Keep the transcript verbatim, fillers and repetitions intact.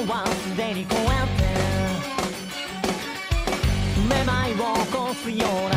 はすでに超えてめまいを起こすような